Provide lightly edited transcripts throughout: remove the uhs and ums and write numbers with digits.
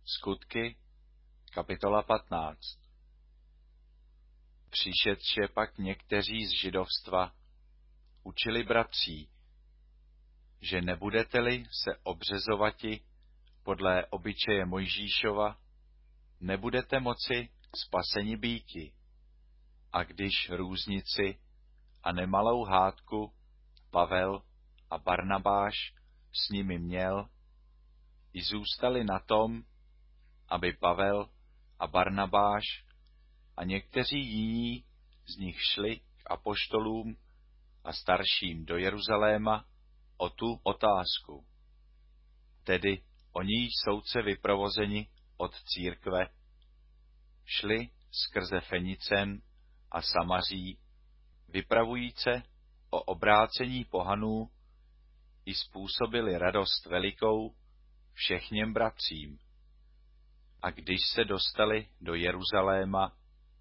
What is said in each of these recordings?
Skutky, kapitola 15. Přišedše pak někteří z židovstva učili bratří, že nebudete-li se obřezovati podle obyčeje Mojžíšova, nebudete moci spaseni býti. A když různici a nemalou hádku Pavel a Barnabáš s nimi měl, i zůstali na tom, aby Pavel a Barnabáš a někteří jiní z nich šli k apoštolům a starším do Jeruzaléma o tu otázku. Tedy oni soudce vyprovozeni od církve, šli skrze Fenicen a Samaří, vypravujíce o obrácení pohanů, i způsobili radost velikou všechněm bratřím. A když se dostali do Jeruzaléma,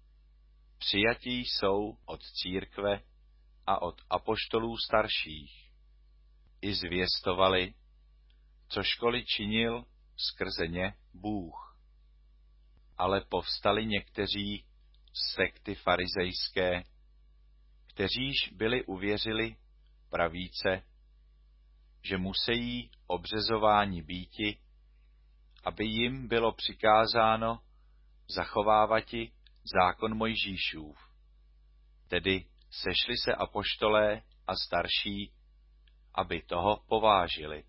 přijatí jsou od církve a od apoštolů starších. I zvěstovali, cožkoliv činil skrze ně Bůh. Ale povstali někteří z sekty farizejské, kteříž byli uvěřili pravíce, že musejí obřezováni býti, aby jim bylo přikázáno zachovávati zákon Mojžíšův. Tedy sešli se apoštolé a starší, aby toho povážili.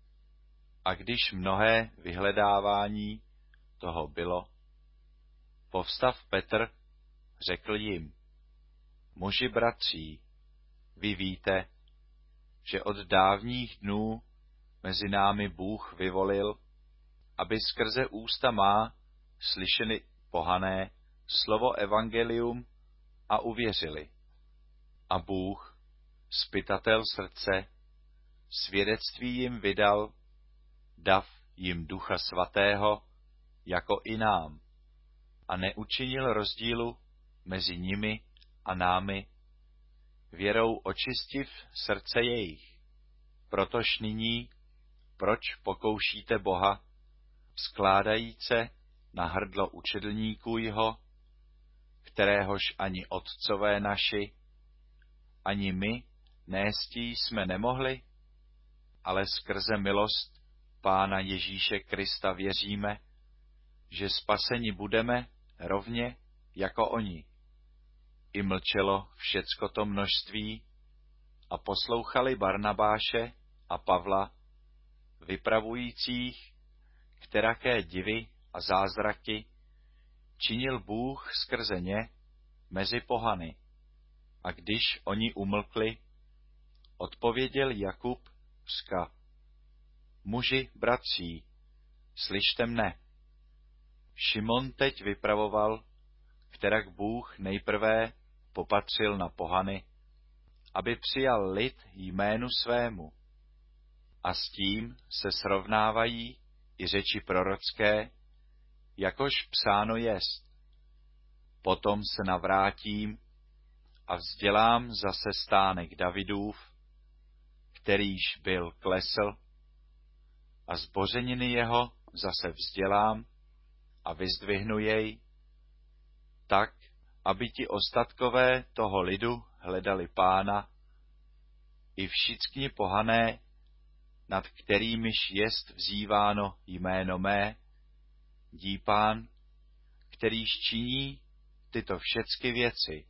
A když mnohé vyhledávání toho bylo, povstav Petr řekl jim: Muži bratří, vy víte, že od dávních dnů mezi námi Bůh vyvolil, aby skrze ústa má slyšeli pohané slovo evangelium a uvěřili. A Bůh, zpytatel srdce, svědectví jim vydal, dav jim Ducha Svatého, jako i nám, a neučinil rozdílu mezi nimi a námi, věrou očistiv srdce jejich. Protož nyní, proč pokoušíte Boha, skládajíce na hrdlo učedlníků jeho, kteréhož ani otcové naši, ani my néstí jsme nemohli, ale skrze milost Pána Ježíše Krista věříme, že spaseni budeme rovně jako oni. I mlčelo všecko to množství a poslouchali Barnabáše a Pavla, vypravujících, kteraké divy a zázraky činil Bůh skrze ně mezi pohany. A když oni umlkli, odpověděl Jakub vzka: Muži, bratří, slyšte mne. Šimon teď vypravoval, kterak Bůh nejprve popatřil na pohany, aby přijal lid jménu svému. A s tím se srovnávají i řeči prorocké, jakož psáno jest: Potom se navrátím a vzdělám zase stánek Davidův, kterýž byl klesl, a zbořeniny jeho zase vzdělám a vyzdvihnu jej, tak, aby ti ostatkové toho lidu hledali Pána, i všichni pohané, nad kterýmiž jest vzýváno jméno mé, dí Pán, kterýž činí tyto všecky věci.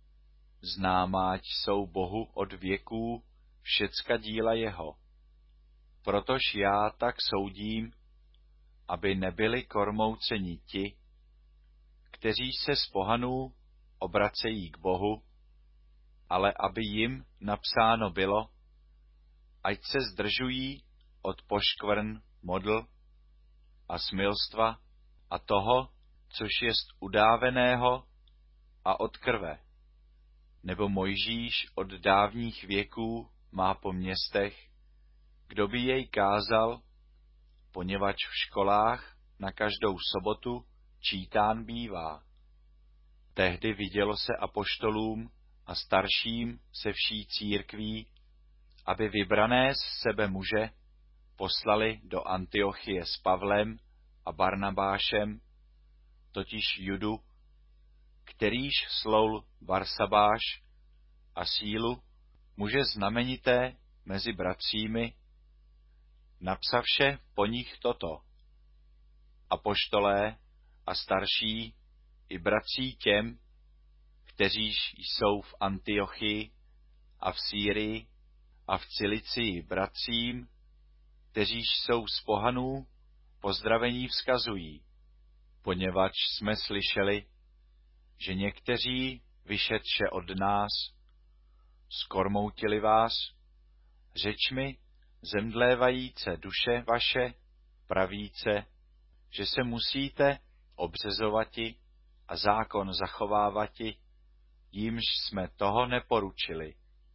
Známáť jsou Bohu od věků všecka díla jeho. Protož já tak soudím, aby nebyli kormouceni ti, kteří se z pohanů obracejí k Bohu, ale aby jim napsáno bylo, ať se zdržují od poškvrn, modl a smilstva a toho, což jest udáveného, a od krve. Nebo Mojžíš od dávních věků má po městech, kdo by jej kázal, poněvadž v školách na každou sobotu čítán bývá. Tehdy vidělo se apoštolům a starším se vší církví, aby vybrané z sebe muže poslali do Antiochie s Pavlem a Barnabášem, totiž Judu, kterýž sloul Barsabáš, a Sílu, muže znamenité mezi bratřími, napsavše po nich toto: apoštolé a starší i bratří těm, kteříž jsou v Antiochii a v Sýrii a v Cilicii bratřím, kteříž jsou z pohanů, pozdravení vzkazují, poněvadž jsme slyšeli, že někteří, vyšetše od nás, skormoutili vás, řečmi zemdlévajíce duše vaše, pravíce, že se musíte obřezovati a zákon zachovávati, jímž jsme toho neporučili.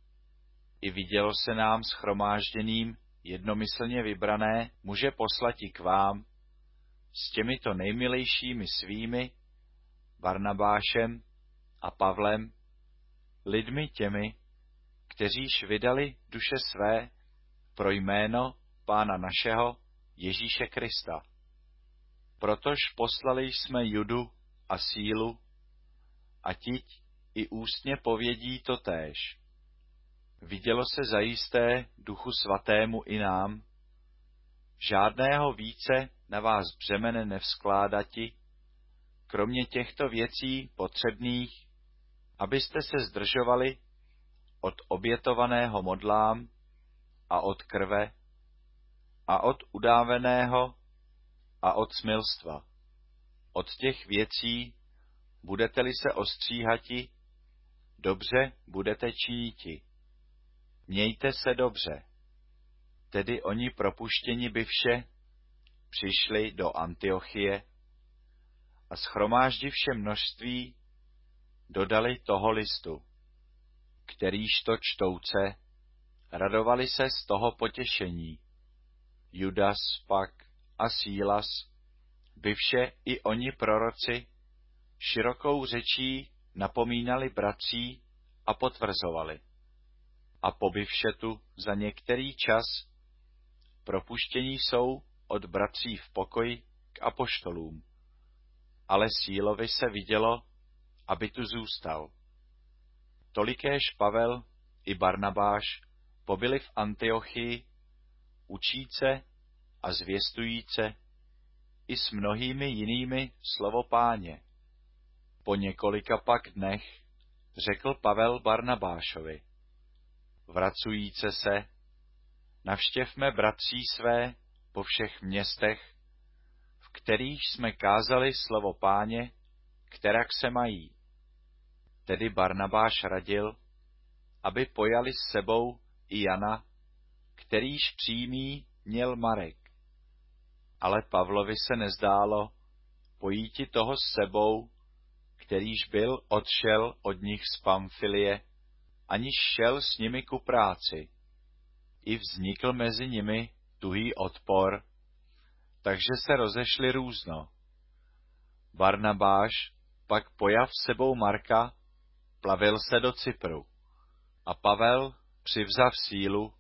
I vidělo se nám shromážděným jednomyslně vybrané muže poslati k vám s těmito nejmilejšími svými, Barnabášem a Pavlem, lidmi těmi, kteříž vydali duše své pro jméno Pána našeho Ježíše Krista. Protož poslali jsme Judu a Sílu, a tiť i ústně povědí totéž. Vidělo se zajisté Duchu Svatému i nám, žádného více na vás břemene nevzkládati, kromě těchto věcí potřebných, abyste se zdržovali od obětovaného modlám a od krve a od udáveného a od smilstva. Od těch věcí budete-li se ostříhati, dobře budete činiti. Mějte se dobře. Tedy oni propuštěni byvše přišli do Antiochie a shromáždivše množství dodali toho listu, kterýž to čtouce, radovali se z toho potěšení. Judas pak a Sílas, byvše i oni proroci, širokou řečí napomínali bratří a potvrzovali. A pobyvše tu za některý čas, propuštění jsou od bratří v pokoji k apoštolům. Ale Sílovi se vidělo, aby tu zůstal. Tolikéž Pavel i Barnabáš pobyli v Antiochii, učíce a zvěstujíce i s mnohými jinými slovo Páně. Po několika pak dnech řekl Pavel Barnabášovi: vracujíce se, navštěvme bratří své po všech městech, v kterých jsme kázali slovo Páně, kterak se mají. Tedy Barnabáš radil, aby pojali s sebou i Jana, kterýž přímý měl Marek. Ale Pavlovi se nezdálo pojíti toho s sebou, kterýž byl odšel od nich z Pamfilie, aniž šel s nimi ku práci. I vznikl mezi nimi tuhý odpor, takže se rozešli různo. Barnabáš pak pojav sebou Marka, plavil se do Cypru. A Pavel, přivzav Sílu,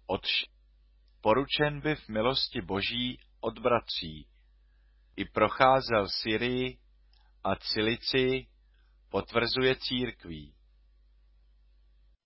poručen by v milosti Boží od bratří, i procházel Syrii a Cilicii, potvrzuje církví.